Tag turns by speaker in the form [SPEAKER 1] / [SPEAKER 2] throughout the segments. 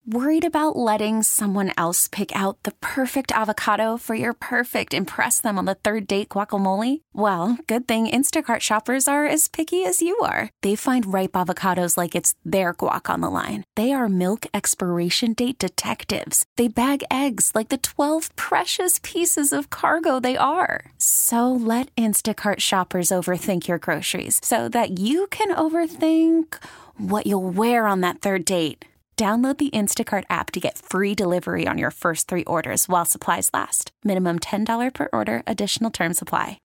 [SPEAKER 1] Worried about letting someone else pick out the perfect avocado for your perfect impress them on the third date guacamole? Well, good thing Instacart shoppers are as picky as you are. They find ripe avocados like it's their guac on the line. They are milk expiration date detectives. They bag eggs like the 12 precious pieces of cargo they are. So let Instacart shoppers overthink your groceries so that you can overthink what you'll wear on that third date. Download the Instacart app to get free delivery on your first 3 orders while supplies last. Minimum $10 per order. Additional terms apply.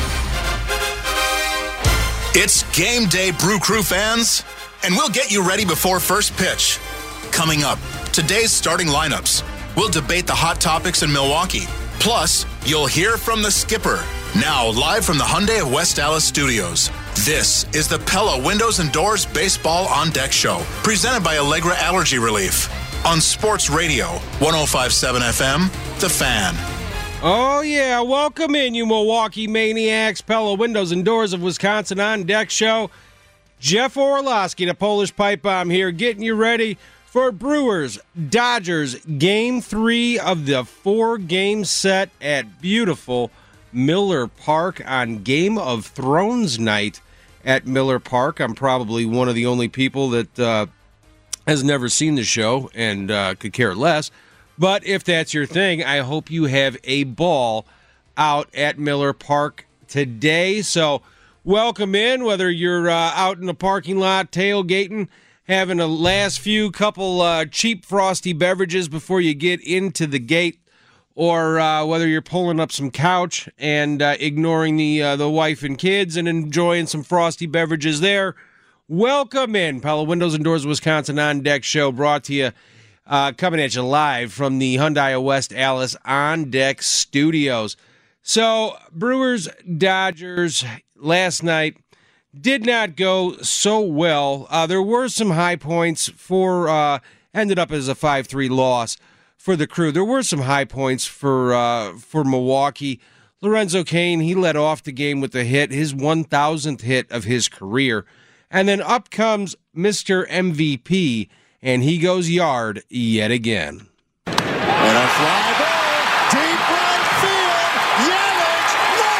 [SPEAKER 2] It's game day, Brew Crew fans, and we'll get you ready before first pitch. Coming up, today's starting lineups. We'll debate the hot topics in Milwaukee. Plus, you'll hear from the skipper. Now, live from the Hyundai of West Dallas studios. This is the Pella Windows and Doors Baseball on Deck Show, presented by Allegra Allergy Relief on Sports Radio 105.7 FM, The Fan.
[SPEAKER 3] Oh, yeah. Welcome in, you Milwaukee maniacs. Pella Windows and Doors of Wisconsin on Deck Show. Jeff Orlowski, the Polish Pipe Bomb here, getting you ready for Brewers Dodgers Game 3 of the 4-game set at beautiful Miller Park on Game of Thrones night at Miller Park. I'm probably one of the only people that has never seen the show and could care less. But if that's your thing, I hope you have a ball out at Miller Park today. So welcome in, whether you're out in the parking lot tailgating, having a last few couple cheap frosty beverages before you get into the gate, or whether you're pulling up some couch and ignoring the wife and kids and enjoying some frosty beverages there. Welcome in. Pella Windows and Doors Wisconsin On Deck Show, brought to you, coming at you live from the Hyundai of West Dallas On Deck studios. So, Brewers, Dodgers, last night did not go so well. There were some high points for, ended up as a 5-3 loss for the Crew. There were some high points for Milwaukee. Lorenzo Cain, he led off the game with a hit, his 1,000th hit of his career. And then up comes Mr. MVP, and he goes yard yet again.
[SPEAKER 4] And a fly ball, deep right field, Yelich,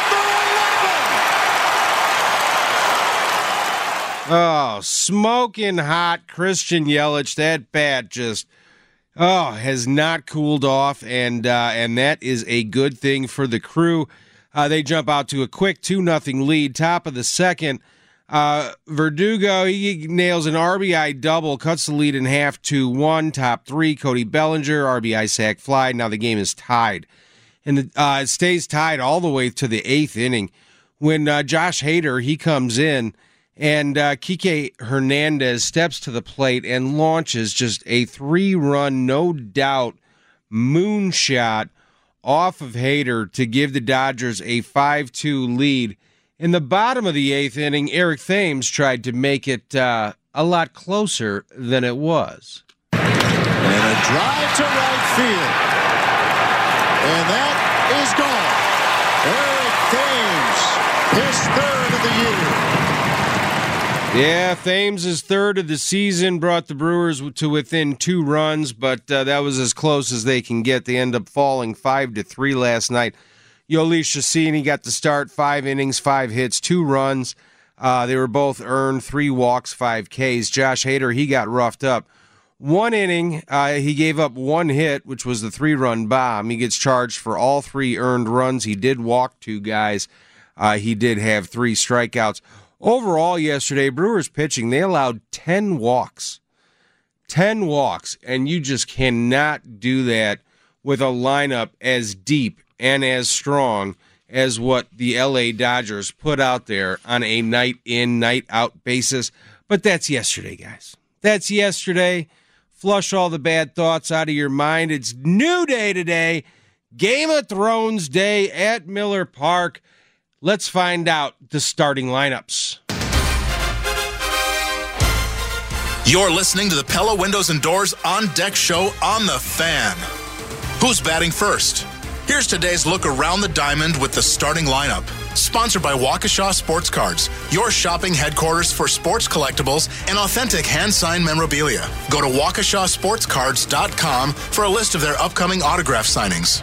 [SPEAKER 4] number 11.
[SPEAKER 3] Oh, smoking hot Christian Yelich. That bat just has not cooled off, and that is a good thing for the Crew. They jump out to a quick 2-0 lead, top of the second. Verdugo, he nails an RBI double, cuts the lead in half to 1. Top 3, Cody Bellinger, RBI sac fly. Now the game is tied. And it stays tied all the way to the 8th inning when Josh Hader, he comes in, and Kike Hernandez steps to the plate and launches just a 3-run, no doubt, moonshot off of Hader to give the Dodgers a 5-2 lead. In the bottom of the 8th inning, Eric Thames tried to make it a lot closer than it was.
[SPEAKER 4] And a drive to right field. And that is gone. Eric Thames, his 3rd of the year.
[SPEAKER 3] Yeah, Thames' 3rd of the season brought the Brewers to within 2 runs, but that was as close as they can get. They end up falling 5-3 last night. Yoeli Chacín got the start, 5 innings, 5 hits, 2 runs. They were both earned, 3 walks, 5 Ks. Josh Hader, he got roughed up. 1 inning, he gave up 1 hit, which was the 3-run bomb. He gets charged for all 3 earned runs. He did walk 2 guys. He did have 3 strikeouts. Overall yesterday, Brewers pitching, they allowed 10 walks. 10 walks, and you just cannot do that with a lineup as deep and as strong as what the L.A. Dodgers put out there on a night-in, night-out basis. But that's yesterday, guys. That's yesterday. Flush all the bad thoughts out of your mind. It's new day today, Game of Thrones day at Miller Park. Let's find out the starting lineups.
[SPEAKER 2] You're listening to the Pella Windows and Doors On Deck Show on The Fan. Who's batting first? Here's today's look around the diamond with the starting lineup. Sponsored by Waukesha Sports Cards, your shopping headquarters for sports collectibles and authentic hand-signed memorabilia. Go to WaukeshaSportsCards.com for a list of their upcoming autograph signings.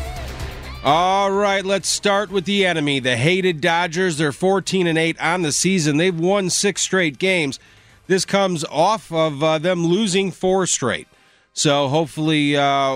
[SPEAKER 3] All right, let's start with the enemy, the hated Dodgers. They're 14-8 on the season. They've won 6 straight games. This comes off of them losing 4 straight. So hopefully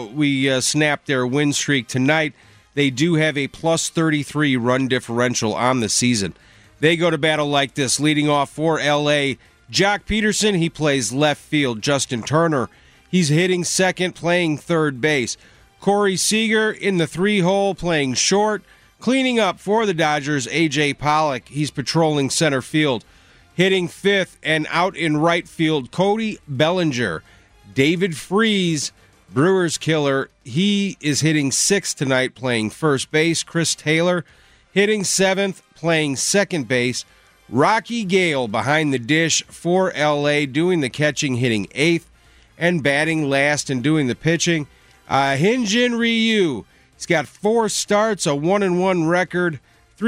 [SPEAKER 3] we snap their win streak tonight. They do have a plus 33 run differential on the season. They go to battle like this. Leading off for L.A., Jock Peterson, he plays left field. Justin Turner, he's hitting second, playing third base. Corey Seager in the 3-hole, playing short. Cleaning up for the Dodgers, A.J. Pollock, he's patrolling center field. Hitting fifth and out in right field, Cody Bellinger. David Freese, Brewers killer, he is hitting sixth tonight, playing first base. Chris Taylor hitting seventh, playing second base. Rocky Gale behind the dish for L.A., doing the catching, hitting eighth, and batting last and doing the pitching. Hyun-Jin Ryu, he's got 4 starts, a 1-1 record,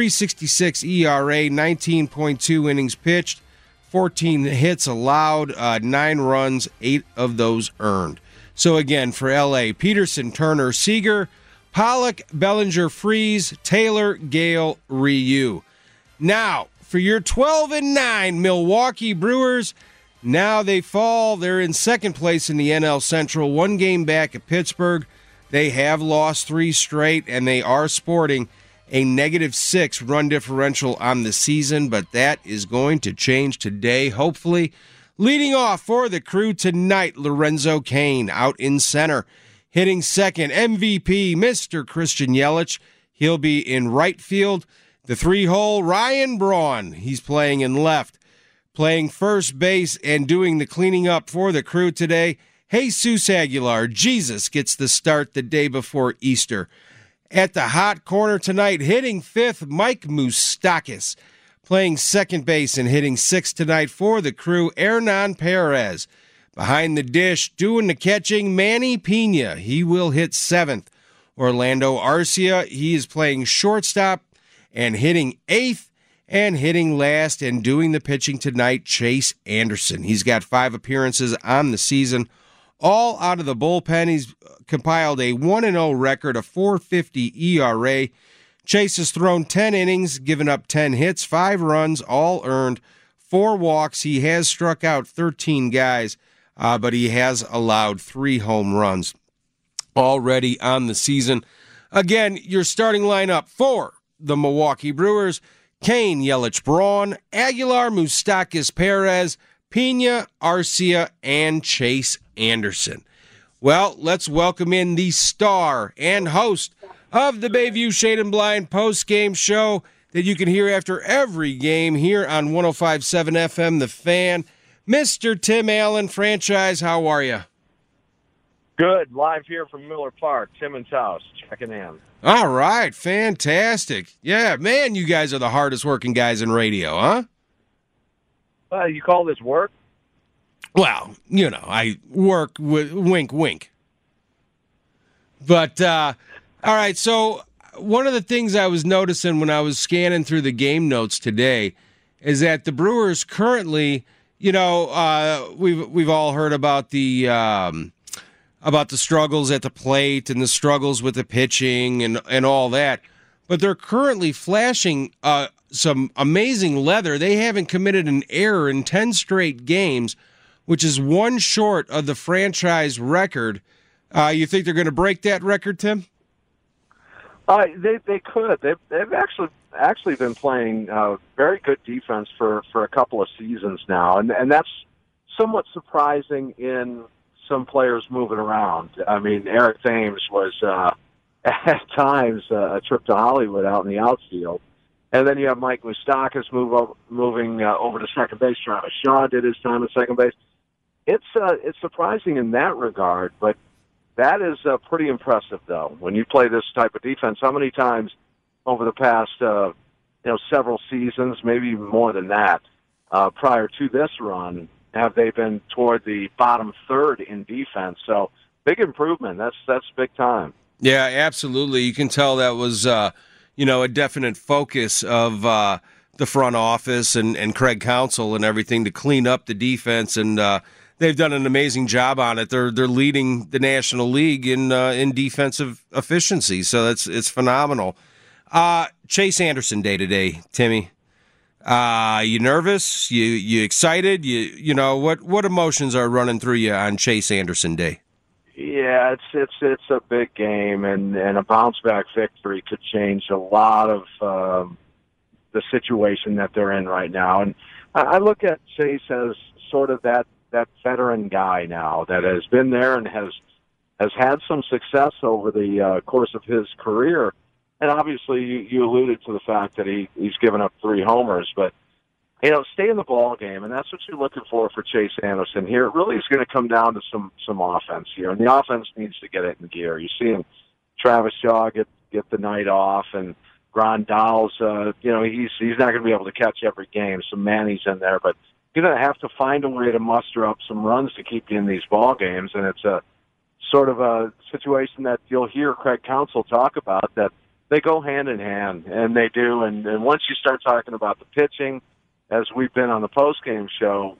[SPEAKER 3] 3.66 ERA, 19.2 innings pitched, 14 hits allowed, 9 runs, 8 of those earned. So again, for L.A., Peterson, Turner, Seager, Pollock, Bellinger, Freese, Taylor, Gale, Ryu. Now, for your 12-9 Milwaukee Brewers, now they fall. They're in second place in the NL Central, 1 game back at Pittsburgh. They have lost 3 straight, and they are sporting a -6 run differential on the season, but that is going to change today, hopefully. Leading off for the Crew tonight, Lorenzo Cain out in center. Hitting second, MVP, Mr. Christian Yelich. He'll be in right field. The 3-hole, Ryan Braun. He's playing in left. Playing first base and doing the cleaning up for the Crew today, Jesus Aguilar. Jesus gets the start the day before Easter. At the hot corner tonight, hitting fifth, Mike Moustakas. Playing second base and hitting sixth tonight for the Crew, Hernan Perez. Behind the dish, doing the catching, Manny Pena. He will hit seventh. Orlando Arcia, he is playing shortstop and hitting eighth, and hitting last and doing the pitching tonight, Chase Anderson. He's got 5 appearances on the season, all out of the bullpen. He's compiled a 1-0 record, a 4.50 ERA. Chase has thrown 10 innings, given up 10 hits, 5 runs, all earned, 4 walks. He has struck out 13 guys, but he has allowed 3 home runs already on the season. Again, your starting lineup for the Milwaukee Brewers: Cain, Yelich, Braun, Aguilar, Moustakas, Perez, Pena, Arcia, and Chase Anderson. Well, let's welcome in the star and host of the Bayview Shade and Blind post-game show that you can hear after every game here on 105.7 FM, The Fan. Mr. Tim Allen, Franchise, how are you?
[SPEAKER 5] Good. Live here from Miller Park. Tim and Taus checking in.
[SPEAKER 3] All right. Fantastic. Yeah, man, you guys are the hardest working guys in radio, huh?
[SPEAKER 5] You call this work?
[SPEAKER 3] Well, you know, I work with wink, wink. But, all right, so one of the things I was noticing when I was scanning through the game notes today is that the Brewers currently, you know, we've all heard about the struggles at the plate and the struggles with the pitching and all that, but they're currently flashing some amazing leather. They haven't committed an error in 10 straight games, which is 1 short of the franchise record. You think they're going to break that record, Tim?
[SPEAKER 5] They could. They've actually been playing very good defense for a couple of seasons now, and that's somewhat surprising in some players moving around. I mean, Eric Thames was at times a trip to Hollywood out in the outfield, and then you have Mike Moustakas moving over to second base. Travis Shaw did his time at second base. It's surprising in that regard, but that is pretty impressive, though. When you play this type of defense, how many times over the past several seasons, maybe even more than that, prior to this run, have they been toward the bottom third in defense? So big improvement. That's big time.
[SPEAKER 3] Yeah, absolutely. You can tell that was a definite focus of the front office and Craig Counsell and everything to clean up the defense, and they've done an amazing job on it. They're leading the National League in defensive efficiency, so it's phenomenal. Chase Anderson day today, Timmy. You nervous? You excited? What emotions are running through you on Chase Anderson day?
[SPEAKER 5] Yeah, it's a big game, and a bounce back victory could change a lot of the situation that they're in right now. And I look at Chase as sort of that veteran guy now that has been there and has had some success over the course of his career. And obviously, you alluded to the fact that he's given up 3 homers, but stay in the ball game, and that's what you're looking for Chase Anderson here. It really is going to come down to some offense here, and the offense needs to get it in gear. You're seeing Travis Shaw get the night off, and Grandal's, he's not going to be able to catch every game. So Manny's in there, but you're going to have to find a way to muster up some runs to keep you in these ball games, and it's a sort of a situation that you'll hear Craig Counsell talk about that. They go hand in hand, and they do. And once you start talking about the pitching, as we've been on the postgame show,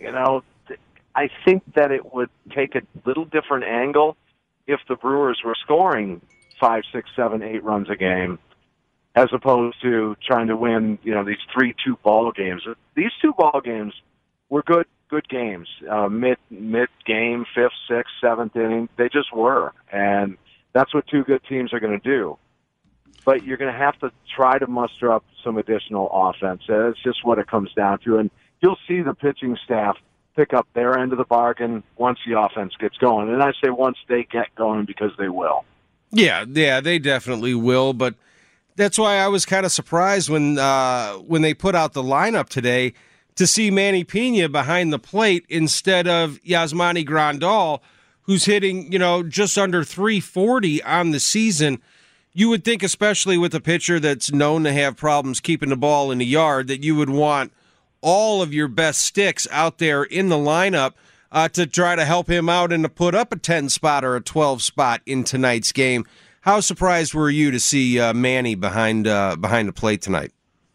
[SPEAKER 5] I think that it would take a little different angle if the Brewers were scoring 5, 6, 7, 8 runs a game, as opposed to trying to win, these 3-2 ball games. These 2 ball games were good games. Mid game, 5th, 6th, 7th inning, they just were, and that's what 2 good teams are going to do. But you're going to have to try to muster up some additional offense. It's just what it comes down to. And you'll see the pitching staff pick up their end of the bargain once the offense gets going. And I say once they get going, because they will.
[SPEAKER 3] Yeah, they definitely will. But that's why I was kind of surprised when they put out the lineup today to see Manny Pena behind the plate instead of Yasmani Grandal, who's hitting, just under 340 on the season. You would think, especially with a pitcher that's known to have problems keeping the ball in the yard, that you would want all of your best sticks out there in the lineup to try to help him out and to put up a 10-spot or a 12-spot in tonight's game. How surprised were you to see Manny behind the plate tonight?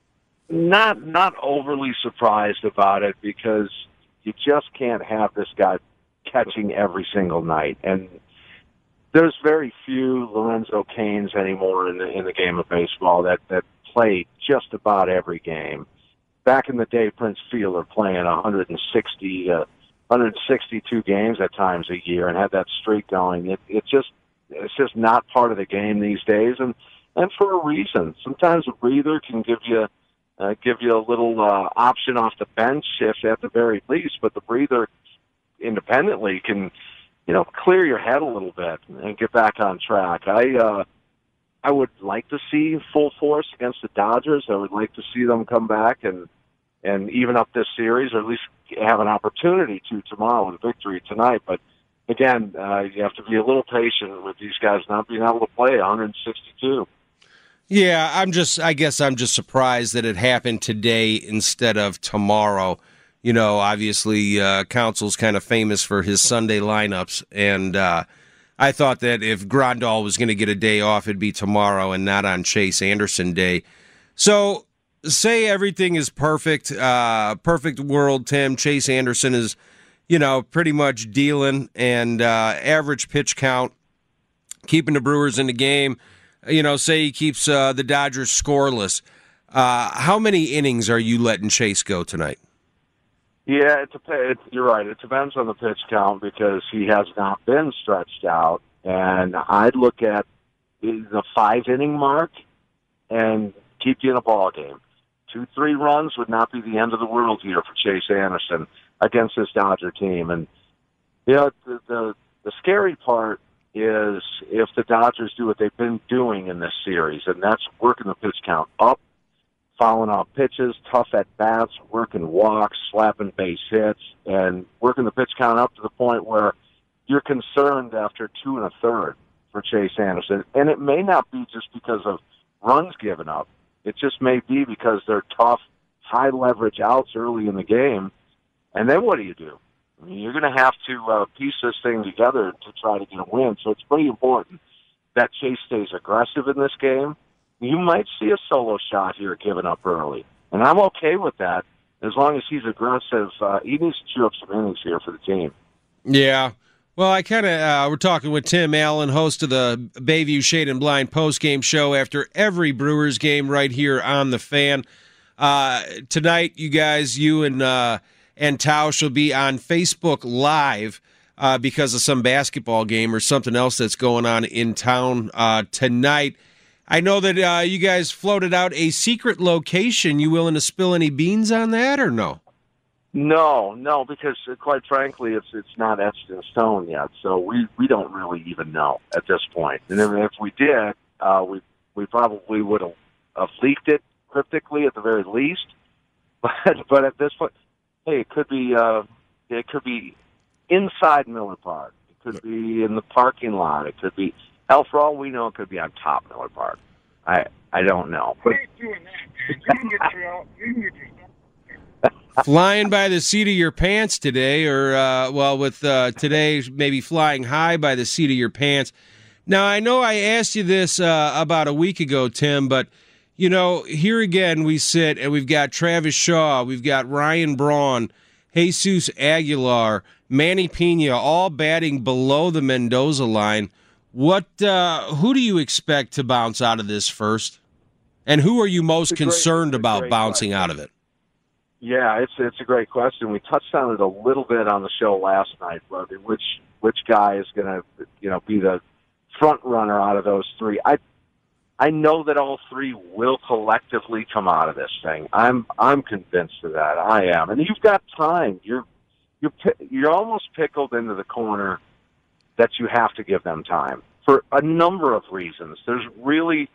[SPEAKER 5] Not overly surprised about it, because you just can't have this guy catching every single night. And there's very few Lorenzo Cains anymore in the game of baseball that play just about every game. Back in the day, Prince Fielder playing 162 games at times a year and had that streak going. It's just not part of the game these days, and for a reason. Sometimes a breather can give you a little option off the bench, if at the very least, but the breather independently can clear your head a little bit and get back on track. I would like to see full force against the Dodgers. I would like to see them come back and even up this series, or at least have an opportunity to tomorrow with a victory tonight. But again, you have to be a little patient with these guys not being able to play 162.
[SPEAKER 3] Yeah, I guess I'm just surprised that it happened today instead of tomorrow. Obviously, Counsell's kind of famous for his Sunday lineups, and I thought that if Grandal was going to get a day off, it'd be tomorrow and not on Chase Anderson Day. So, say everything is perfect, perfect world, Tim. Chase Anderson is, pretty much dealing, and average pitch count, keeping the Brewers in the game. Say he keeps the Dodgers scoreless. How many innings are you letting Chase go tonight?
[SPEAKER 5] Yeah, you're right. It depends on the pitch count, because he has not been stretched out. And I'd look at the 5-inning mark and keep you in a ball game. 2-3 runs would not be the end of the world here for Chase Anderson against this Dodger team. And the scary part is if the Dodgers do what they've been doing in this series, and that's working the pitch count up, fouling off pitches, tough at-bats, working walks, slapping base hits, and working the pitch count up to the point where you're concerned after 2 1/3 for Chase Anderson. And it may not be just because of runs given up. It just may be because they're tough, high-leverage outs early in the game. And then what do? I mean, you're going to have to piece this thing together to try to get a win. So it's pretty important that Chase stays aggressive in this game, you might see a solo shot here given up early. And I'm okay with that as long as he's aggressive. He needs to chew up some innings here for the team.
[SPEAKER 3] Yeah. Well, I kind of we're talking with Tim Allen, host of the Bayview Shade and Blind postgame show after every Brewers game right here on the Fan. Tonight, you guys, you and Tausch will be on Facebook Live because of some basketball game or something else that's going on in town tonight. I know that you guys floated out a secret location. You willing to spill any beans on that or no?
[SPEAKER 5] No, because quite frankly, it's not etched in stone yet. So we don't really even know at this point. And if we did, we probably would have leaked it cryptically at the very least. But at this point, hey, it could be inside Miller Park. It could be in the parking lot. It could be, hell, for all we know, it could be on top Miller Park. I don't know. But,
[SPEAKER 3] flying by the seat of your pants today, or with today maybe flying high by the seat of your pants. Now, I know I asked you this about a week ago, Tim, but, you know, here again we sit and we've got Travis Shaw, we've got Ryan Braun, Jesus Aguilar, Manny Pena, all batting below the Mendoza line. Who do you expect to bounce out of this first? And who are you most concerned about bouncing out of it?
[SPEAKER 5] Yeah, it's a great question. We touched on it a little bit on the show last night, brother. Which guy is going to, be the front runner out of those three? I know that all three will collectively come out of this thing. I'm convinced of that. I am, and you've got time. You're almost pickled into the corner that you have to give them time for a number of reasons. There's really,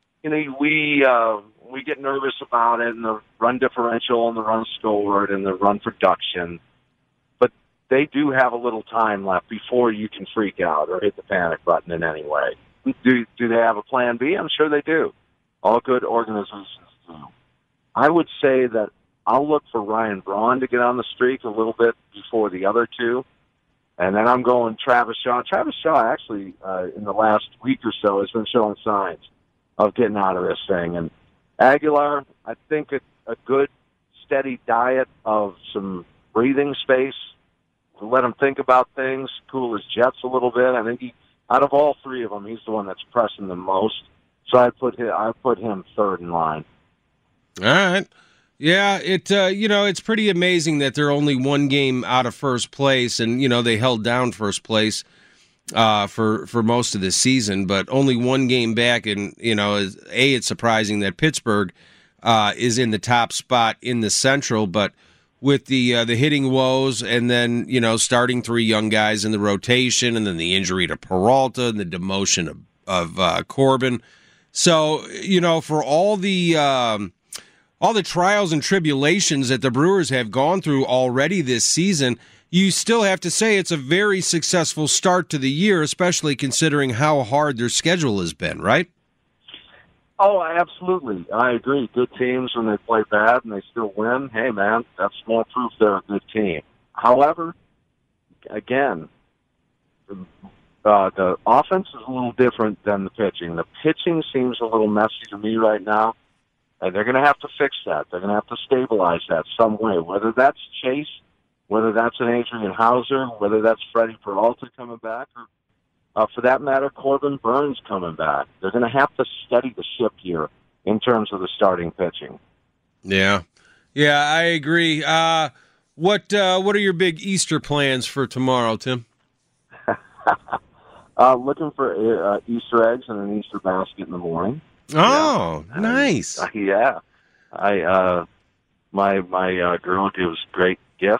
[SPEAKER 5] we get nervous about it and the run differential and the run scored and the run production, but they do have a little time left before you can freak out or hit the panic button in any way. Do they have a plan B? I'm sure they do. All good organizations do. I would say that I'll look for Ryan Braun to get on the streak a little bit before the other two. And then I'm going Travis Shaw. Travis Shaw actually, in the last week or so, has been showing signs of getting out of this thing. And Aguilar, I think a good, steady diet of some breathing space, let him think about things, cool his jets a little bit. I think out of all three of them, he's the one that's pressing the most. So I put him third in line.
[SPEAKER 3] All right. Yeah, it's pretty amazing that they're only one game out of first place, and they held down first place for most of the season, but only one game back. And it's surprising that Pittsburgh is in the top spot in the Central, but with the hitting woes, and then starting three young guys in the rotation, and then the injury to Peralta and the demotion of Corbin. So for all the trials and tribulations that the Brewers have gone through already this season, you still have to say it's a very successful start to the year, especially considering how hard their schedule has been, right?
[SPEAKER 5] Oh, absolutely. I agree. Good teams, when they play bad and they still win, hey, man, that's more proof they're a good team. However, again, the offense is a little different than the pitching. The pitching seems a little messy to me right now. And they're going to have to fix that. They're going to have to stabilize that some way, whether that's Chase, whether that's an Adrian Hauser, whether that's Freddie Peralta coming back, or for that matter, Corbin Burns coming back. They're going to have to steady the ship here in terms of the starting pitching.
[SPEAKER 3] Yeah, I agree. What are your big Easter plans for tomorrow, Tim?
[SPEAKER 5] Looking for Easter eggs and an Easter basket in the morning.
[SPEAKER 3] Oh, yeah. Nice.
[SPEAKER 5] Yeah. My girl gives great gift.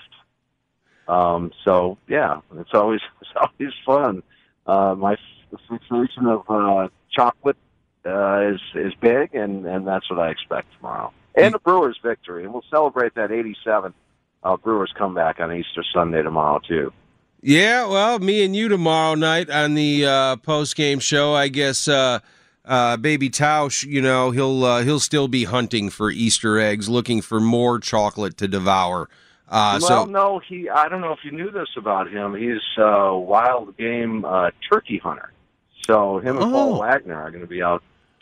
[SPEAKER 5] So yeah, it's always fun. My fixation of chocolate is big, and that's what I expect tomorrow. And the Brewers' victory, and we'll celebrate that 87 Brewers comeback on Easter Sunday tomorrow too.
[SPEAKER 3] Yeah, well, me and you tomorrow night on the post-game show, I guess. Baby Tausch, he'll still be hunting for Easter eggs, looking for more chocolate to devour.
[SPEAKER 5] I don't know if you knew this about him. He's a wild game turkey hunter. So him and Paul Wagner are going to be out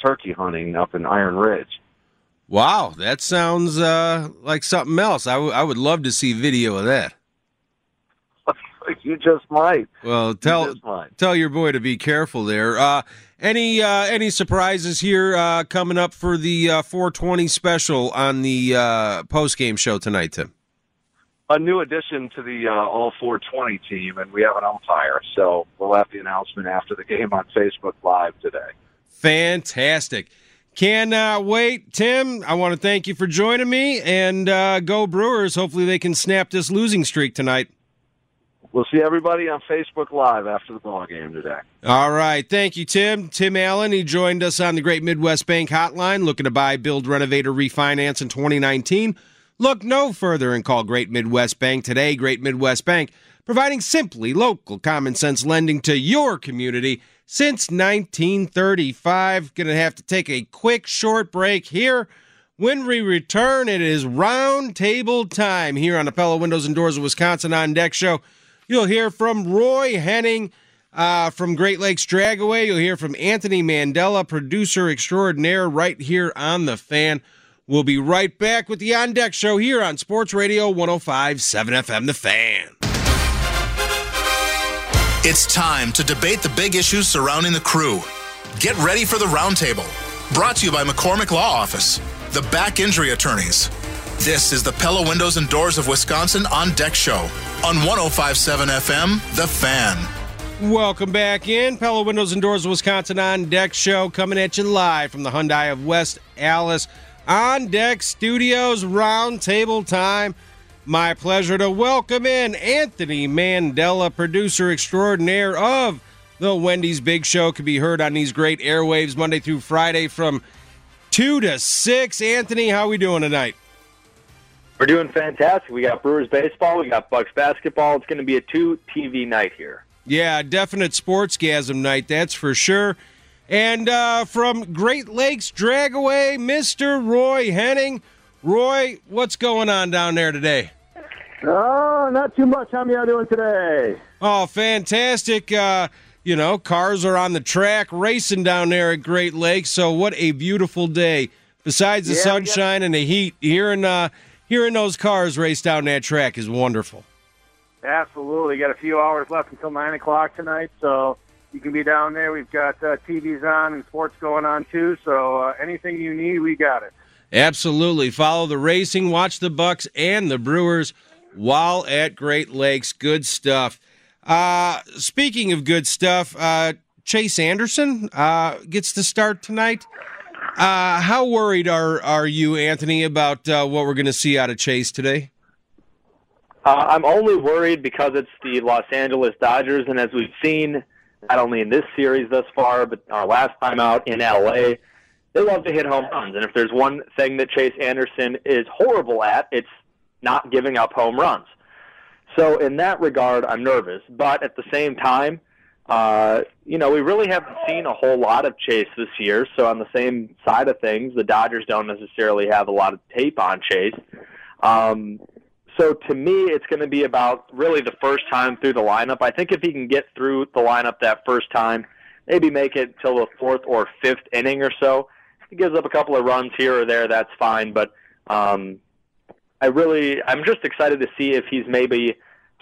[SPEAKER 5] turkey hunting up in Iron Ridge.
[SPEAKER 3] Wow, that sounds like something else. I would love to see video of that.
[SPEAKER 5] You just might.
[SPEAKER 3] Well, tell your boy to be careful there. Any surprises here coming up for the 420 special on the post-game show tonight, Tim?
[SPEAKER 5] A new addition to the All 420 team, and we have an umpire. So we'll have the announcement after the game on Facebook Live today.
[SPEAKER 3] Fantastic. Cannot wait. Tim, I want to thank you for joining me, and go Brewers. Hopefully they can snap this losing streak tonight.
[SPEAKER 5] We'll see everybody on Facebook Live after the ball game today.
[SPEAKER 3] All right. Thank you, Tim. Tim Allen, he joined us on the Great Midwest Bank Hotline, looking to buy, build, renovate, or refinance in 2019. Look no further and call Great Midwest Bank today. Great Midwest Bank, providing simply local common sense lending to your community since 1935. Going to have to take a quick short break here. When we return, it is round table time here on the Pella Windows and Doors of Wisconsin On Deck Show. You'll hear from Roy Henning from Great Lakes Dragaway. You'll hear from Anthony Mandela, producer extraordinaire, right here on The Fan. We'll be right back with the On Deck Show here on Sports Radio 105.7 FM, The Fan.
[SPEAKER 2] It's time to debate the big issues surrounding the Crew. Get ready for the Roundtable. Brought to you by McCormick Law Office, the back injury attorneys. This is the Pella Windows and Doors of Wisconsin On Deck Show on 105.7 FM, The Fan.
[SPEAKER 3] Welcome back in. Pella Windows and Doors of Wisconsin On Deck Show coming at you live from the Hyundai of West Allis On Deck Studios. Round table time. My pleasure to welcome in Anthony Mandela, producer extraordinaire of the Wendy's Big Show. Can be heard on these great airwaves Monday through Friday from 2 to 6. Anthony, how we doing tonight?
[SPEAKER 6] We're doing fantastic. We got Brewers baseball. We got Bucks basketball. It's going to be a 2-TV night here.
[SPEAKER 3] Yeah, definite sportsgasm night, that's for sure. And from Great Lakes Dragaway, Mr. Roy Henning. Roy, what's going on down there today?
[SPEAKER 7] Oh, not too much. How y'all doing today?
[SPEAKER 3] Oh, fantastic. Cars are on the track racing down there at Great Lakes, so what a beautiful day. Besides the sunshine and the heat, hearing those cars race down that track is wonderful.
[SPEAKER 7] Absolutely. Got a few hours left until 9 o'clock tonight, so you can be down there. We've got TVs on and sports going on, too, so anything you need, we got it.
[SPEAKER 3] Absolutely. Follow the racing, watch the Bucks and the Brewers while at Great Lakes. Good stuff. Speaking of good stuff, Chase Anderson gets to start tonight. How worried are you, Anthony, about what we're going to see out of Chase today?
[SPEAKER 6] I'm only worried because it's the Los Angeles Dodgers, and as we've seen, not only in this series thus far, but our last time out in L.A., they love to hit home runs. And if there's one thing that Chase Anderson is horrible at, it's not giving up home runs. So in that regard, I'm nervous. But at the same time, we really haven't seen a whole lot of Chase this year. So on the same side of things, the Dodgers don't necessarily have a lot of tape on Chase. So to me, it's going to be about really the first time through the lineup. I think if he can get through the lineup that first time, maybe make it till the fourth or fifth inning or so, if he gives up a couple of runs here or there, that's fine. But I'm just excited to see if he's maybe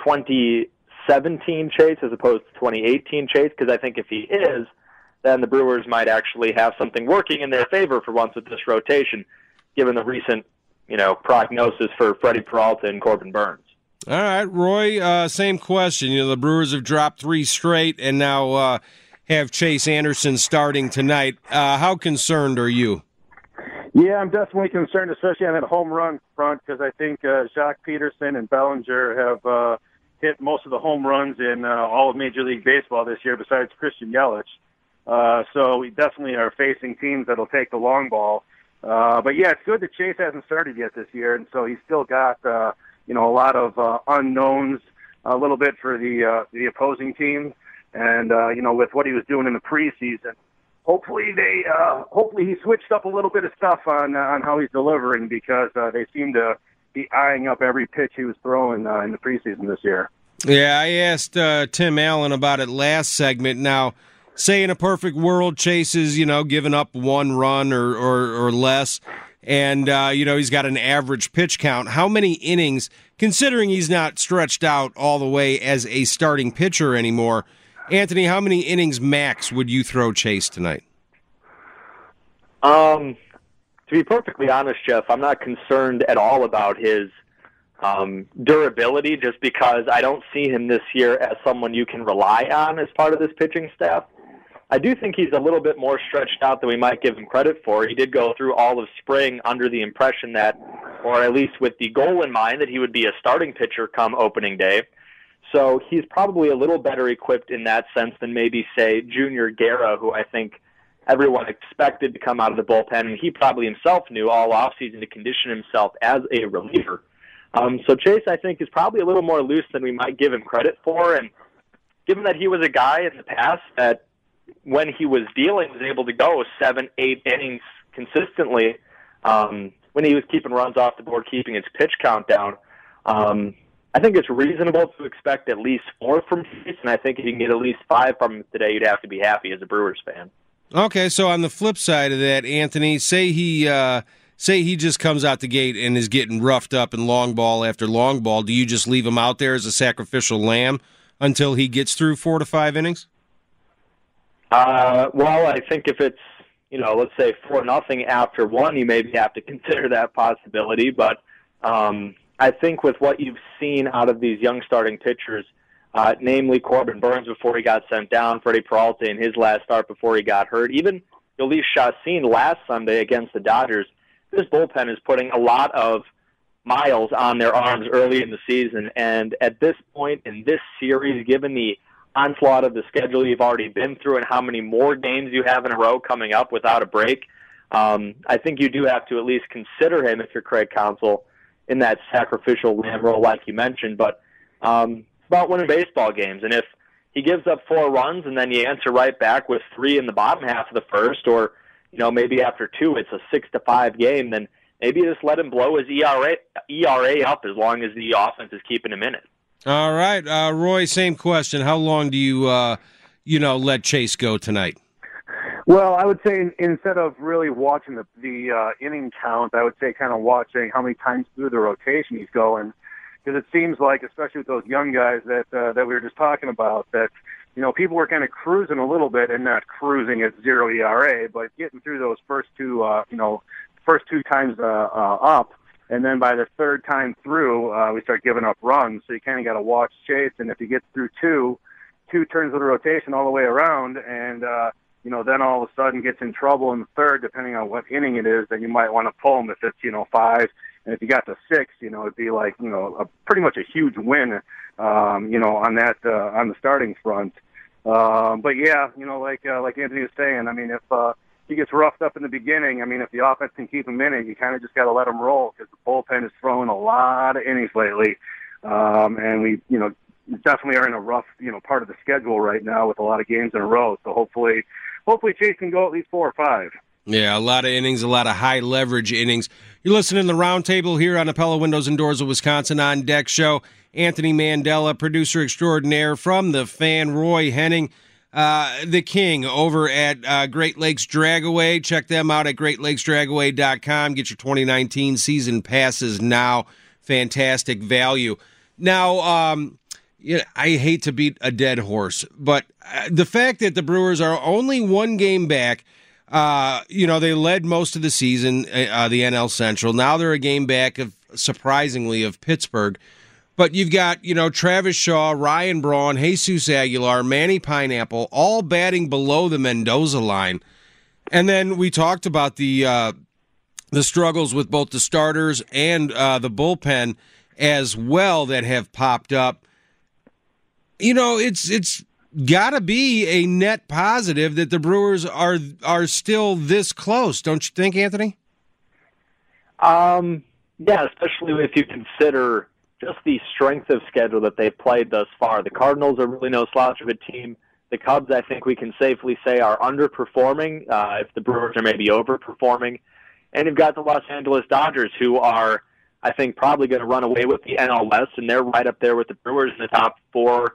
[SPEAKER 6] 2017 Chase as opposed to 2018 Chase, because I think if he is, then the Brewers might actually have something working in their favor for once with this rotation, given the recent prognosis for Freddie Peralta and Corbin Burns.
[SPEAKER 3] All right, Roy, same question. The Brewers have dropped 3 straight and now have Chase Anderson starting tonight. How concerned are you?
[SPEAKER 7] Yeah, I'm definitely concerned, especially on that home run front, because I think Jacques Peterson and Bellinger have hit most of the home runs in all of Major League Baseball this year, besides Christian Yelich. So we definitely are facing teams that will take the long ball. But yeah, it's good that Chase hasn't started yet this year, and so he's still got a lot of unknowns a little bit for the opposing team, and with what he was doing in the preseason, hopefully he switched up a little bit of stuff on how he's delivering, because they seem to be eyeing up every pitch he was throwing in the preseason this year.
[SPEAKER 3] Yeah, I asked Tim Allen about it last segment. Now, say in a perfect world, Chase is, giving up one run or less, and, he's got an average pitch count. How many innings, considering he's not stretched out all the way as a starting pitcher anymore, Anthony, how many innings max would you throw Chase tonight?
[SPEAKER 6] To be perfectly honest, Jeff, I'm not concerned at all about his durability, just because I don't see him this year as someone you can rely on as part of this pitching staff. I do think he's a little bit more stretched out than we might give him credit for. He did go through all of spring under the impression that, or at least with the goal in mind, that he would be a starting pitcher come opening day. So he's probably a little better equipped in that sense than maybe, say, Junior Guerra, who I think everyone expected to come out of the bullpen, and he probably himself knew all offseason to condition himself as a reliever. So Chase, I think, is probably a little more loose than we might give him credit for, and given that he was a guy in the past that when he was dealing was able to go 7-8 innings consistently, when he was keeping runs off the board, keeping his pitch count down, I think it's reasonable to expect at least 4 from Chase, and I think if you can get at least 5 from him today, you'd have to be happy as a Brewers fan.
[SPEAKER 3] Okay, so on the flip side of that, Anthony, say he just comes out the gate and is getting roughed up in long ball after long ball. Do you just leave him out there as a sacrificial lamb until he gets through 4 to 5 innings?
[SPEAKER 6] Well, I think if it's, let's say 4-0 after 1, you maybe have to consider that possibility. But I think with what you've seen out of these young starting pitchers, namely Corbin Burns before he got sent down, Freddie Peralta in his last start before he got hurt, even Jhoulys Chacín last Sunday against the Dodgers, this bullpen is putting a lot of miles on their arms early in the season. And at this point in this series, given the onslaught of the schedule you've already been through and how many more games you have in a row coming up without a break, I think you do have to at least consider him if you're Craig Counsell in that sacrificial lamb role like you mentioned. But it's about winning baseball games. And if he gives up 4 runs and then you answer right back with 3 in the bottom half of the first, or maybe after 2 it's a 6-5 game, then maybe you just let him blow his ERA up as long as the offense is keeping him in it.
[SPEAKER 3] All right, Roy, same question. How long do you, let Chase go tonight?
[SPEAKER 7] Well, I would say instead of really watching the inning count, I would say kind of watching how many times through the rotation he's going, because it seems like, especially with those young guys that we were just talking about, that people were kind of cruising a little bit, and not cruising at 0 ERA, but getting through those first two times up. And then by the 3rd time through, we start giving up runs. So you kind of got to watch Chase. And if he gets through two turns of the rotation all the way around, and then all of a sudden gets in trouble in the 3rd, depending on what inning it is, then you might want to pull him if it's 5. And if you got to 6, it'd be like pretty much a huge win, on the starting front. But yeah, like Anthony was saying, I mean, if he gets roughed up in the beginning, I mean, if the offense can keep him in it, you kind of just got to let him roll, because the bullpen is throwing a lot of innings lately. And we, definitely are in a rough, part of the schedule right now with a lot of games in a row. So hopefully Chase can go at least 4 or 5.
[SPEAKER 3] Yeah, a lot of innings, a lot of high leverage innings. You're listening to the Roundtable here on the Pella Windows and Doors of Wisconsin On Deck show. Anthony Mandela, producer extraordinaire from The Fan, Roy Henning, the king over at Great Lakes Dragaway. Check them out at GreatLakesDragaway.com. Get your 2019 season passes now. Fantastic value. Now, I hate to beat a dead horse, but the fact that the Brewers are only 1 game back, they led most of the season, the NL Central. Now they're a game back surprisingly, of Pittsburgh. But you've got, Travis Shaw, Ryan Braun, Jesus Aguilar, Manny Pineapple, all batting below the Mendoza line. And then we talked about the struggles with both the starters and the bullpen as well that have popped up. It's got to be a net positive that the Brewers are still this close, don't you think, Anthony?
[SPEAKER 6] Yeah, especially if you consider just the strength of schedule that they've played thus far. The Cardinals are really no slouch of a team. The Cubs, I think we can safely say, are underperforming, if the Brewers are maybe overperforming. And you've got the Los Angeles Dodgers, who are, I think, probably going to run away with the NL West, and they're right up there with the Brewers in the top 4-5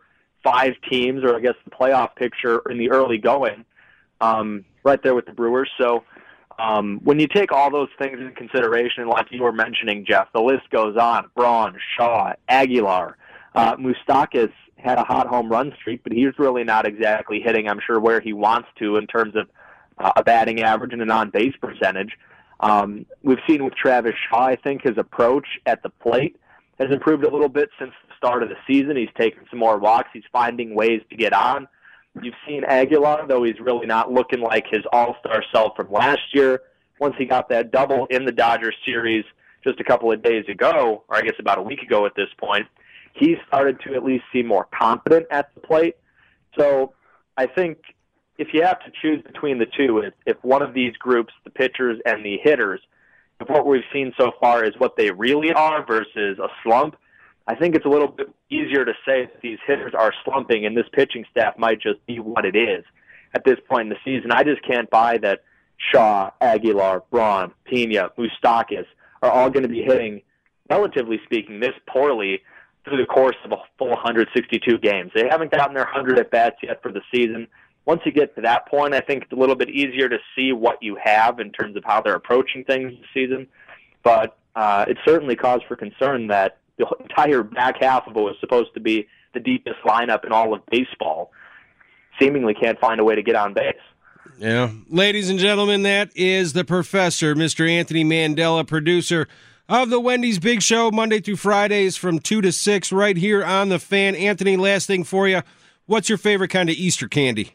[SPEAKER 6] 5 teams, or I guess the playoff picture in the early going, right there with the Brewers. So when you take all those things into consideration, like you were mentioning, Jeff, the list goes on. Braun, Shaw, Aguilar, Moustakas had a hot home run streak, but he's really not exactly hitting, I'm sure, where he wants to in terms of a batting average and an on-base percentage. We've seen with Travis Shaw, I think his approach at the plate has improved a little bit since the start of the season. He's taken some more walks. He's finding ways to get on. You've seen Aguilar, though he's really not looking like his all-star self from last year. Once he got that double in the Dodgers series just a couple of days ago, or I guess about a week ago at this point, he started to at least seem more confident at the plate. So I think if you have to choose between the two, if one of these groups, the pitchers and the hitters, if what we've seen so far is what they really are versus a slump, I think it's a little bit easier to say that these hitters are slumping and this pitching staff might just be what it is at this point in the season. I just can't buy that Shaw, Aguilar, Braun, Pena, Moustakas are all going to be hitting, relatively speaking, this poorly through the course of a full 162 games. They haven't gotten their 100 at-bats yet for the season. Once you get to that point, I think it's a little bit easier to see what you have in terms of how they're approaching things this season. But it's certainly cause for concern that the entire back half of what was supposed to be the deepest lineup in all of baseball seemingly can't find a way to get on base.
[SPEAKER 3] Yeah. Ladies and gentlemen, that is the professor, Mr. Anthony Mandela, producer of the Wendy's Big Show, Monday through Fridays from 2 to 6 right here on The Fan. Anthony, last thing for you. What's your favorite kind of Easter candy?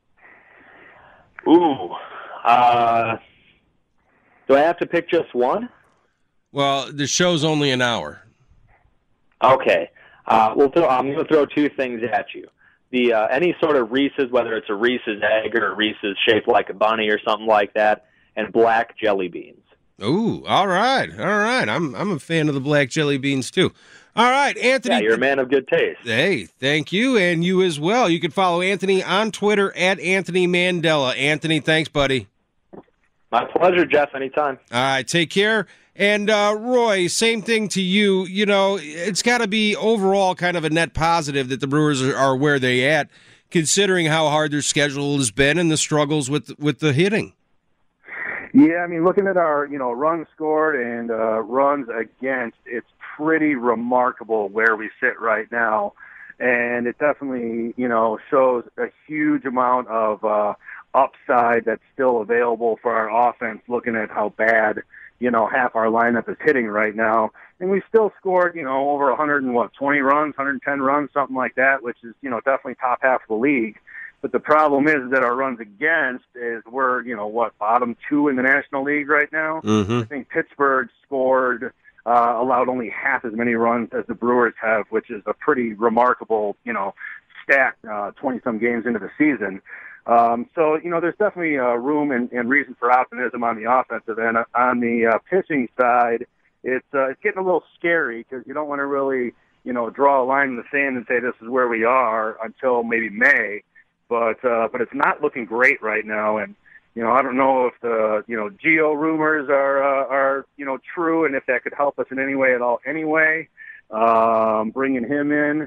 [SPEAKER 6] Ooh. Do I have to pick just one?
[SPEAKER 3] Well, the show's only an hour.
[SPEAKER 6] Okay. I'm going to throw 2 things at you. The any sort of Reese's, whether it's a Reese's egg or a Reese's shaped like a bunny or something like that, and black jelly beans.
[SPEAKER 3] Ooh, all right. I'm a fan of the black jelly beans, too. All right, Anthony.
[SPEAKER 6] Yeah, you're a man of good taste.
[SPEAKER 3] Hey, thank you, and you as well. You can follow Anthony on Twitter at Anthony Mandela. Anthony, thanks, buddy.
[SPEAKER 6] My pleasure, Jeff, anytime.
[SPEAKER 3] All right, take care. And, Roy, same thing to you. You know, it's got to be overall kind of a net positive that the Brewers are where they at, considering how hard their schedule has been and the struggles with the hitting.
[SPEAKER 7] Yeah, I mean, looking at our, runs scored and runs against, it's pretty remarkable where we sit right now. And it definitely, shows a huge amount of upside that's still available for our offense, looking at how bad, half our lineup is hitting right now. And we still scored, over 120 runs, 110 runs, something like that, which is, definitely top half of the league. But the problem is that our runs against is we're, bottom 2 in the National League right now.
[SPEAKER 3] Mm-hmm.
[SPEAKER 7] I think Pittsburgh scored, allowed only half as many runs as the Brewers have, which is a pretty remarkable, stat 20-some games into the season. So, there's definitely room and reason for optimism on the offensive end. On the pitching side, it's getting a little scary because you don't want to really, draw a line in the sand and say this is where we are until maybe May. But it's not looking great right now, and I don't know if the Gio rumors are true, and if that could help us in any way at all. Anyway, bringing him in,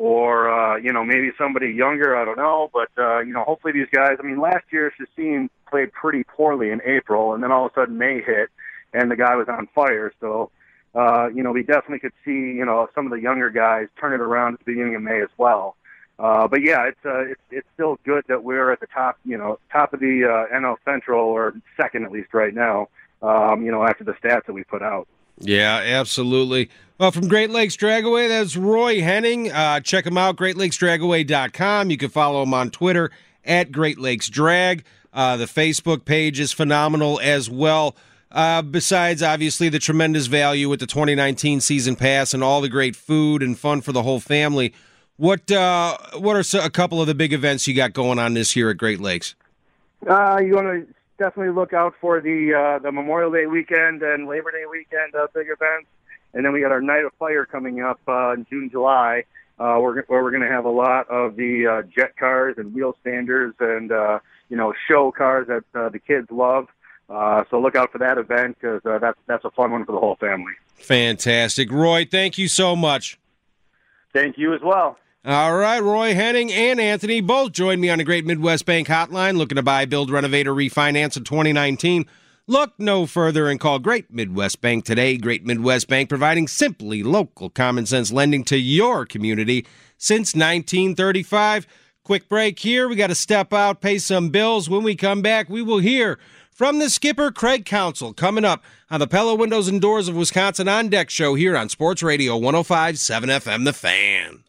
[SPEAKER 7] or maybe somebody younger, I don't know. But hopefully these guys. I mean, last year Chacin played pretty poorly in April, and then all of a sudden May hit, and the guy was on fire. So we definitely could see some of the younger guys turn it around at the beginning of May as well. But yeah, it's still good that we're at the top, top of the NL Central, or second at least right now, after the stats that we put out.
[SPEAKER 3] Yeah, absolutely. Well, from Great Lakes Dragaway, that's Roy Henning. Check him out, GreatLakesDragaway.com. You can follow him on Twitter at Great Lakes Drag. The Facebook page is phenomenal as well. Besides, obviously, the tremendous value with the 2019 season pass and all the great food and fun for the whole family. What are a couple of the big events you got going on this year at Great Lakes?
[SPEAKER 7] You want to definitely look out for the Memorial Day weekend and Labor Day weekend big events, and then we got our Night of Fire coming up in June, July, where we're going to have a lot of the jet cars and wheel standers and show cars that the kids love. So look out for that event because that's a fun one for the whole family.
[SPEAKER 3] Fantastic, Roy. Thank you so much.
[SPEAKER 7] Thank you as well.
[SPEAKER 3] All right, Roy Henning and Anthony both joined me on the Great Midwest Bank hotline. Looking to buy, build, renovate, or refinance in 2019? Look no further and call Great Midwest Bank today. Great Midwest Bank, providing simply local common sense lending to your community since 1935. Quick break here. We got to step out, pay some bills. When we come back, we will hear from the skipper, Craig Counsell, coming up on the Pella Windows and Doors of Wisconsin On Deck show here on Sports Radio 105.7 FM, The Fan.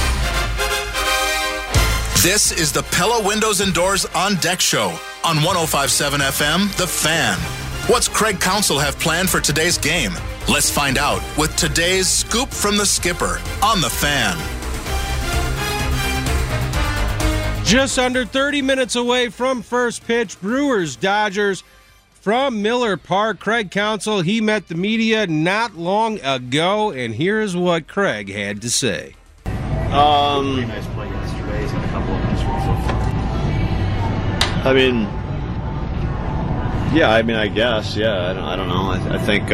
[SPEAKER 2] This is the Pella Windows and Doors On Deck show on 105.7 FM, The Fan. What's Craig Counsell have planned for today's game? Let's find out with today's Scoop from the Skipper on The Fan.
[SPEAKER 3] Just under 30 minutes away from first pitch, Brewers-Dodgers from Miller Park. Craig Counsell, he met the media not long ago, and here's what Craig had to say.
[SPEAKER 8] Pretty nice play yesterday. He's got a couple of nice ones so far.
[SPEAKER 9] I guess, I don't know. I think,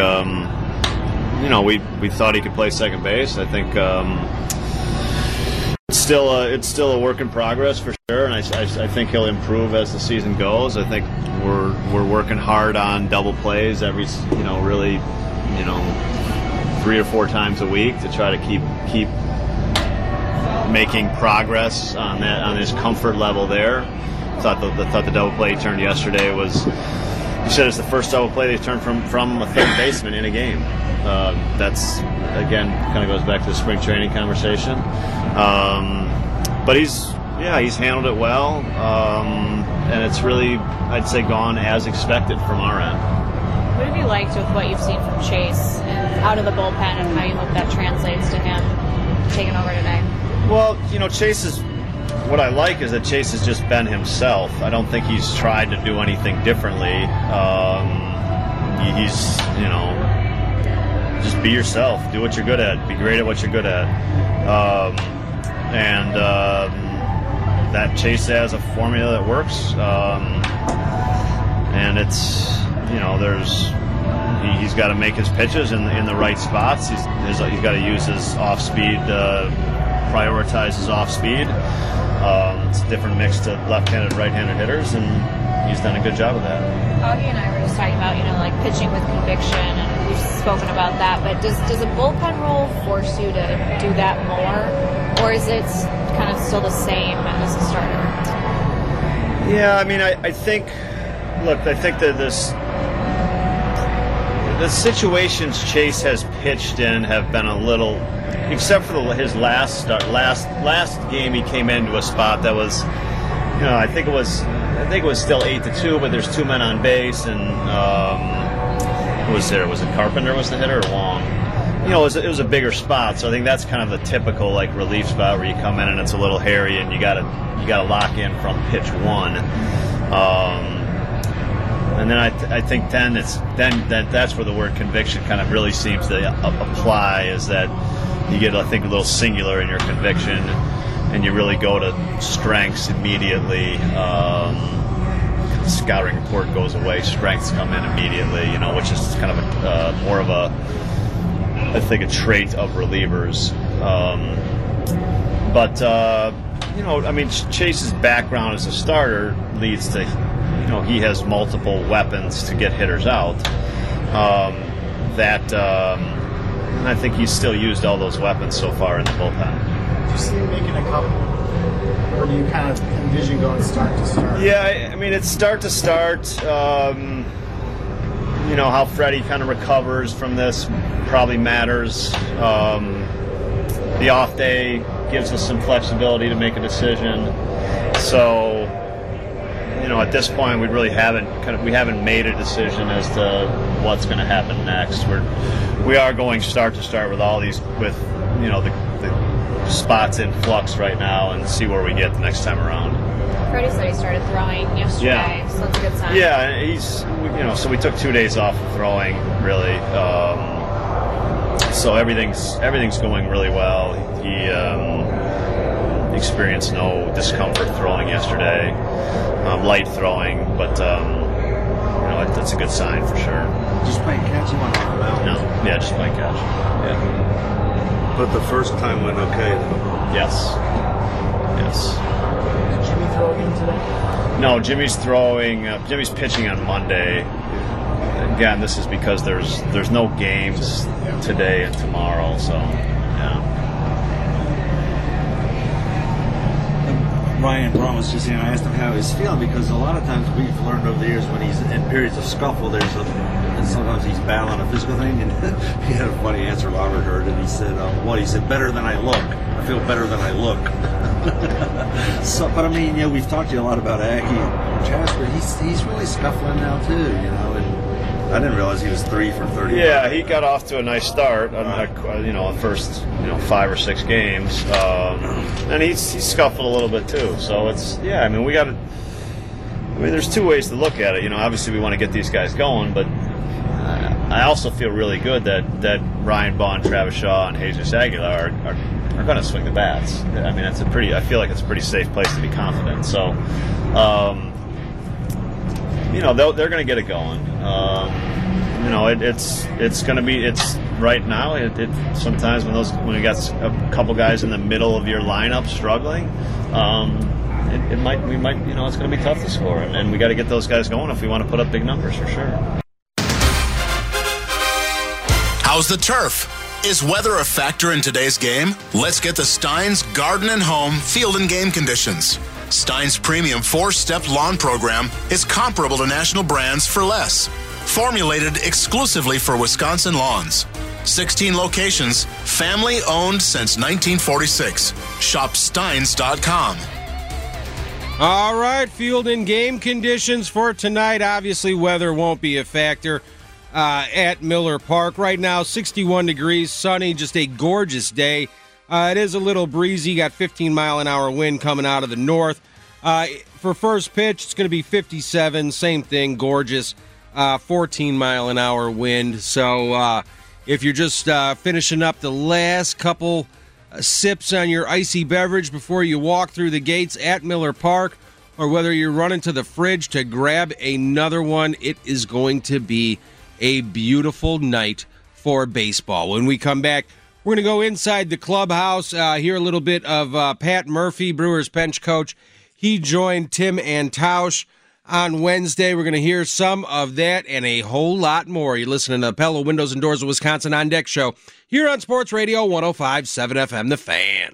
[SPEAKER 9] we thought he could play second base. I think it's still a work in progress for sure, and I think he'll improve as the season goes. I think we're working hard on double plays every, really, 3 or 4 times a week to try to keep making progress on his comfort level there. Thought the double play he turned yesterday was, you said it's the first double play they've turned from a third baseman in a game. That's, again, kind of goes back to the spring training conversation. But he's handled it well, and it's really, I'd say, gone as expected from our end.
[SPEAKER 10] What have you liked with what you've seen from Chase and out of the bullpen, and how you hope that translates to him taking over today?
[SPEAKER 9] Well, Chase is, what I like is that Chase has just been himself. I don't think he's tried to do anything differently. He's, just be yourself. Do what you're good at. Be great at what you're good at. That Chase has a formula that works. And it's, he's got to make his pitches in the right spots. He's got to use his off-speed, prioritize his off-speed. It's a different mix to left-handed, right-handed hitters, and he's done a good job of that.
[SPEAKER 10] Augie and I were just talking about, pitching with conviction, and we've spoken about that, but does a bullpen role force you to do that more, or is it kind of still the same as a starter?
[SPEAKER 9] Yeah, I think that the situations Chase has pitched in have been a little, except for his last game, he came into a spot that was, I think it was still 8-2, but there's 2 men on base, and who was there? Was it Carpenter was the hitter, or Long? It was a bigger spot, so I think that's kind of the typical relief spot where you come in and it's a little hairy, and you gotta lock in from pitch 1. And then I think that's where the word conviction kind of really seems to apply, is that you get, I think, a little singular in your conviction, and you really go to strengths immediately. The scouting report goes away, strengths come in immediately, which is kind of more of a, I think, a trait of relievers. Chase's background as a starter leads to, he has multiple weapons to get hitters out. And I think he's still used all those weapons so far in the bullpen.
[SPEAKER 11] Do you see him making a couple, or do you kind of envision going start to start?
[SPEAKER 9] Yeah, it's start to start. How Freddie kind of recovers from this probably matters. The off day gives us some flexibility to make a decision. So, at this point, we really haven't made a decision as to what's going to happen next. We are going start to start with all these, with the spots in flux right now, and see where we get the next time around.
[SPEAKER 10] Freddie said he started throwing yesterday, so that's a good sign.
[SPEAKER 9] Yeah, so we took 2 days off of throwing, really. So everything's going really well. He experienced no discomfort throwing yesterday, light throwing, but that's a good sign for sure.
[SPEAKER 11] Just playing catch, you want to
[SPEAKER 9] No, yeah, just playing catch. Yeah.
[SPEAKER 12] But the first time went okay.
[SPEAKER 9] Yes.
[SPEAKER 11] Did Jimmy throw again today?
[SPEAKER 9] No, Jimmy's throwing. Jimmy's pitching on Monday. Again, this is because there's no games today and tomorrow, so yeah.
[SPEAKER 12] Ryan Braun was just saying, I asked him how he's feeling, because a lot of times we've learned over the years when he's in periods of scuffle, and sometimes he's battling a physical thing, and he had a funny answer Robert heard, and he said, he said, better than I look. I feel better than I look. So, but I mean, we've talked to you a lot about Aggie and Jasper. He's really scuffling now too, and I didn't realize he was 3 for 30.
[SPEAKER 9] Yeah, he got off to a nice start on the first 5 or 6 games, and he's scuffled a little bit too. So there's two ways to look at it. Obviously we want to get these guys going, but I also feel really good that Ryan Braun, Travis Shaw, and Jesus Aguilar are going to swing the bats. I mean, I feel like it's a pretty safe place to be confident. So. They're going to get it going. It's going to be. It's right now. Sometimes when you got a couple guys in the middle of your lineup struggling, it's going to be tough to score, and we got to get those guys going if we want to put up big numbers for sure.
[SPEAKER 2] How's the turf? Is weather a factor in today's game? Let's get the Steins Garden and Home Field and Game Conditions. Stein's premium 4-step lawn program is comparable to national brands for less. Formulated exclusively for Wisconsin lawns. 16 locations, family owned since 1946. Shop Steins.com.
[SPEAKER 3] All right, field and game conditions for tonight. Obviously, weather won't be a factor at Miller Park. Right now, 61 degrees, sunny, just a gorgeous day. It is a little breezy, got 15-mile-an-hour wind coming out of the north. For first pitch, it's going to be 57, same thing, gorgeous, 14-mile-an-hour wind. So if you're just finishing up the last couple sips on your icy beverage before you walk through the gates at Miller Park, or whether you're running to the fridge to grab another one, it is going to be a beautiful night for baseball. When we come back, we're going to go inside the clubhouse, hear a little bit of Pat Murphy, Brewers bench coach. He joined Tim Antausch on Wednesday. We're going to hear some of that and a whole lot more. You're listening to the Pella Windows and Doors of Wisconsin On Deck show here on Sports Radio 105.7 FM, The Fan.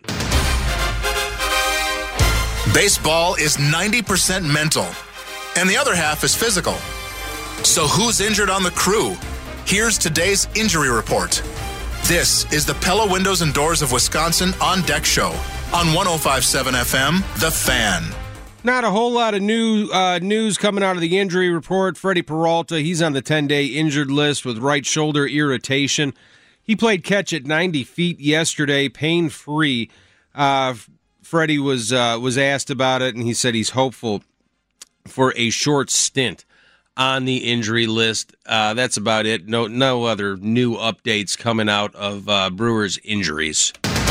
[SPEAKER 2] Baseball is 90% mental, and the other half is physical. So who's injured on the crew? Here's today's injury report. This is the Pella Windows and Doors of Wisconsin On Deck show on 105.7 FM, The Fan.
[SPEAKER 3] Not a whole lot of news coming out of the injury report. Freddie Peralta, he's on the 10-day injured list with right shoulder irritation. He played catch at 90 feet yesterday, pain-free. Freddie was asked about it, and he said he's hopeful for a short stint on the injury list. That's about it. No other new updates coming out of Brewers injuries.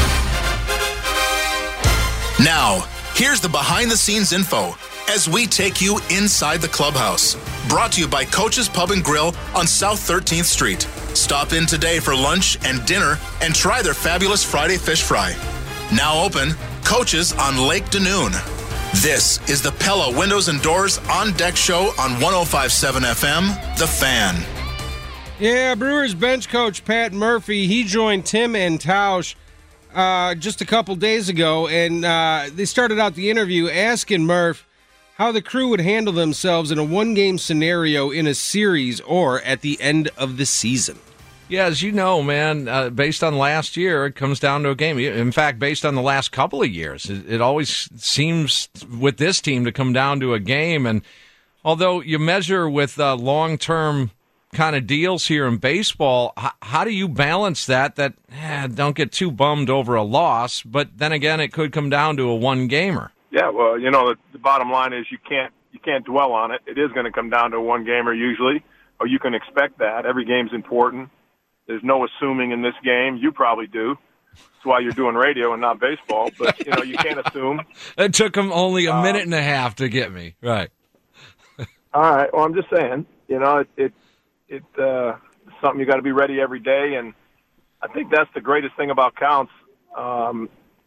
[SPEAKER 2] Now, here's the behind-the-scenes info as we take you inside the clubhouse. Brought to you by Coach's Pub and Grill on South 13th Street. Stop in today for lunch and dinner and try their fabulous Friday fish fry. Now open, Coach's on Lake Danoon. This is the Pella Windows and Doors On Deck show on 105.7 FM, The Fan.
[SPEAKER 3] Yeah, Brewers bench coach Pat Murphy, he joined Tim Antausch just a couple days ago, and they started out the interview asking Murph how the crew would handle themselves in a one-game scenario in a series or at the end of the season.
[SPEAKER 13] Yeah, as you know, man, based on last year, it comes down to a game. In fact, based on the last couple of years, it always seems with this team to come down to a game. And although you measure with long-term kind of deals here in baseball, how do you balance that don't get too bummed over a loss, but then again, it could come down to a one-gamer?
[SPEAKER 7] Yeah, well, the bottom line is you can't dwell on it. It is going to come down to a one-gamer usually, or you can expect that. Every game's important. There's no assuming in this game. You probably do. That's why you're doing radio and not baseball. But, you can't assume.
[SPEAKER 13] It took them only a minute and a half to get me. Right.
[SPEAKER 7] All right. Well, I'm just saying, it's something you got to be ready every day. And I think that's the greatest thing about counts.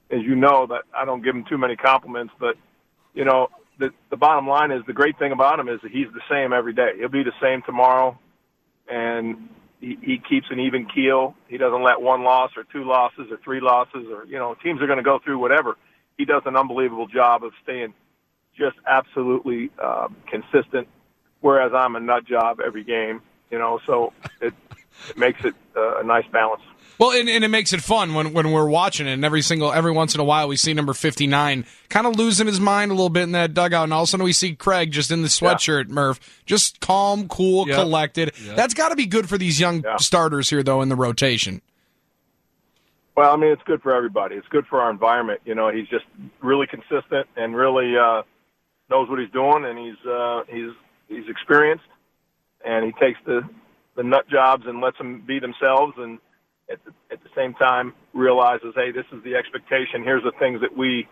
[SPEAKER 14] as you know, that I don't give him too many compliments, but, you know, the bottom line is the great thing about him is that he's the same every day. He'll be the same tomorrow, and he keeps an even keel. He doesn't let one loss or two losses or three losses or, you know, teams are going to go through whatever. He does an unbelievable job of staying just absolutely consistent, whereas I'm a nut job every game, you know, so it makes it a nice balance.
[SPEAKER 15] Well, and it makes it fun when we're watching it, and every once in a while we see number 59 kind of losing his mind a little bit in that dugout, and all of a sudden we see Craig just in the sweatshirt, Murph, just calm, cool, collected. Yep. That's got to be good for these young starters here, though, in the rotation.
[SPEAKER 14] Well, I mean, it's good for everybody. It's good for our environment. You know, he's just really consistent and really knows what he's doing, and he's experienced, and he takes the nut jobs and lets them be themselves, and at the same time realizes, hey, this is the expectation. Here's the things that we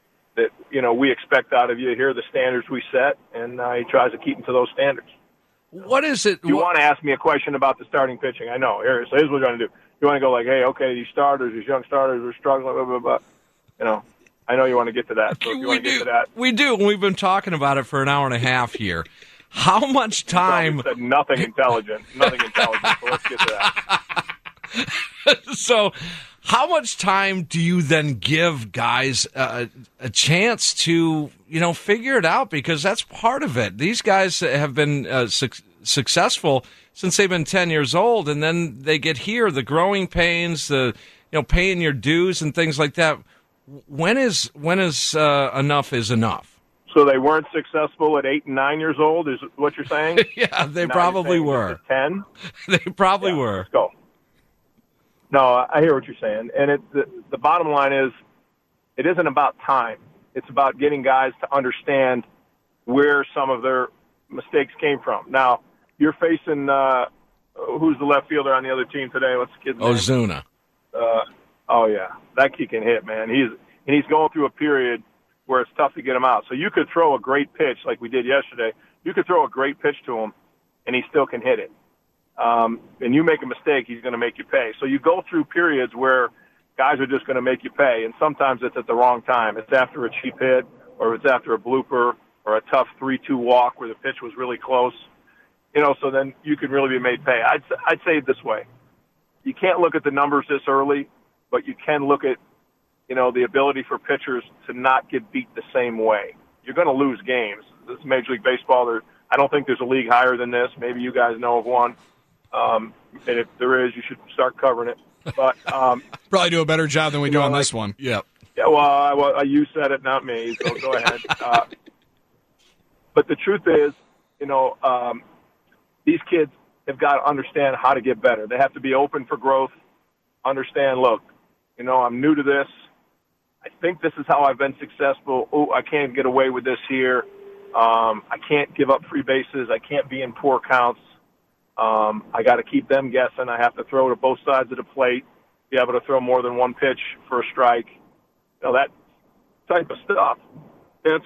[SPEAKER 14] expect out of you. Here are the standards we set, and he tries to keep them to those standards.
[SPEAKER 13] What is it?
[SPEAKER 14] You want to ask me a question about the starting pitching? I know. So here's what we're going to do. You want to go like, hey, okay, these young starters are struggling, blah, blah, blah. You know, I know you want to get to that. So if you want to get to that.
[SPEAKER 13] We do. We've been talking about it for an hour and a half here. How much time?
[SPEAKER 14] Said nothing intelligent. So let's get to that.
[SPEAKER 13] So, how much time do you then give guys a chance to, you know, figure it out? Because that's part of it. These guys have been successful since they've been 10 years old, and then they get here, the growing pains, paying your dues and things like that. When is enough is enough?
[SPEAKER 14] So they weren't successful at 8 and 9 years old, is what you're saying?
[SPEAKER 13] Yeah, they probably were.
[SPEAKER 14] 10?
[SPEAKER 13] They probably were.
[SPEAKER 14] Let's go. No, I hear what you're saying. And the bottom line is it isn't about time. It's about getting guys to understand where some of their mistakes came from. Now, you're facing who's the left fielder on the other team today? What's the kid's name?
[SPEAKER 13] Ozuna.
[SPEAKER 14] Oh, yeah. That kid can hit, man. He's going through a period where it's tough to get him out. So you could throw a great pitch like we did yesterday. You could throw a great pitch to him, and he still can hit it. And you make a mistake, he's going to make you pay. So you go through periods where guys are just going to make you pay, and sometimes it's at the wrong time. It's after a cheap hit, or it's after a blooper, or a tough 3-2 walk where the pitch was really close. You know, so then you can really be made pay. I'd say it this way. You can't look at the numbers this early, but you can look at, you know, the ability for pitchers to not get beat the same way. You're going to lose games. This is Major League Baseball. I don't think there's a league higher than this. Maybe you guys know of one. And if there is, you should start covering it. But
[SPEAKER 15] probably do a better job than we do on this one.
[SPEAKER 13] Yep.
[SPEAKER 14] Yeah. Well, you said it, not me. So go ahead. But the truth is, you know, these kids have got to understand how to get better. They have to be open for growth. Understand. Look, you know, I'm new to this. I think this is how I've been successful. Oh, I can't get away with this here. I can't give up free bases. I can't be in poor counts. I got to keep them guessing. I have to throw to both sides of the plate, be able to throw more than one pitch for a strike. You know, that type of stuff. It's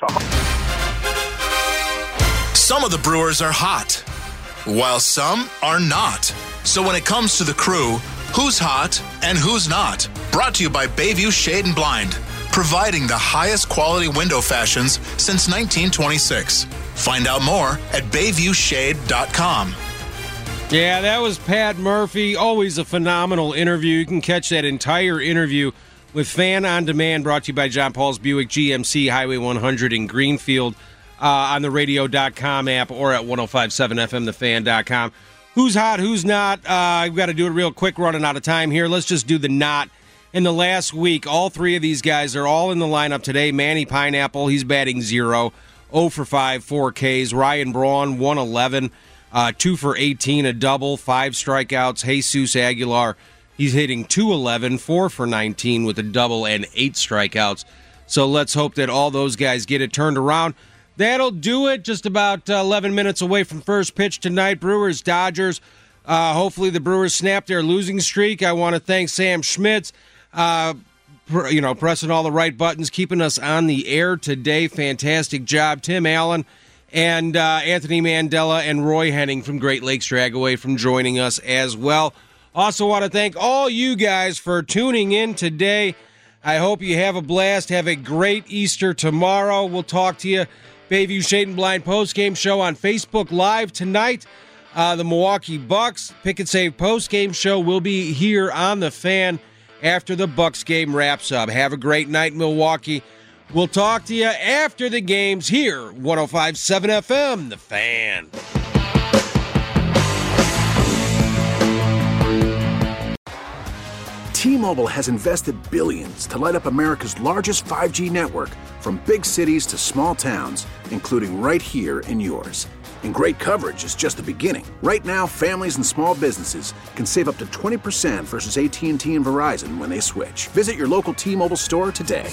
[SPEAKER 2] Some of the Brewers are hot, while some are not. So when it comes to the crew, who's hot and who's not? Brought to you by Bayview Shade and Blind, providing the highest quality window fashions since 1926. Find out more at BayviewShade.com.
[SPEAKER 3] Yeah, that was Pat Murphy. Always a phenomenal interview. You can catch that entire interview with Fan on Demand, brought to you by John Paul's Buick GMC, Highway 100 in Greenfield, on the radio.com app or at 1057fmthefan.com. Who's hot, who's not? I've got to do it real quick, running out of time here. Let's just do the not. In the last week, all three of these guys are all in the lineup today. Manny Pineapple, he's batting 0 for 5, 4 Ks. Ryan Braun, 111. 2 for 18, a double, 5 strikeouts. Jesus Aguilar, he's hitting 211, 4 for 19 with a double and 8 strikeouts. So let's hope that all those guys get it turned around. That'll do it. Just about 11 minutes away from first pitch tonight. Brewers, Dodgers. Hopefully the Brewers snap their losing streak. I want to thank Sam Schmitz, pressing all the right buttons, keeping us on the air today. Fantastic job. Tim Allen. And Anthony Mandela and Roy Henning from Great Lakes Dragaway from joining us as well. Also want to thank all you guys for tuning in today. I hope you have a blast. Have a great Easter tomorrow. We'll talk to you. Bayview Shade and Blind postgame show on Facebook Live tonight. The Milwaukee Bucks Pick and Save postgame show will be here on The Fan after the Bucks game wraps up. Have a great night, Milwaukee. We'll talk to you after the games here, 105.7 FM, The Fan.
[SPEAKER 16] T-Mobile has invested billions to light up America's largest 5G network, from big cities to small towns, including right here in yours. And great coverage is just the beginning. Right now, families and small businesses can save up to 20% versus AT&T and Verizon when they switch. Visit your local T-Mobile store today.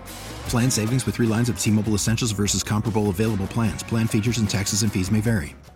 [SPEAKER 17] Plan savings with 3 lines of T-Mobile Essentials versus comparable available plans. Plan features and taxes and fees may vary.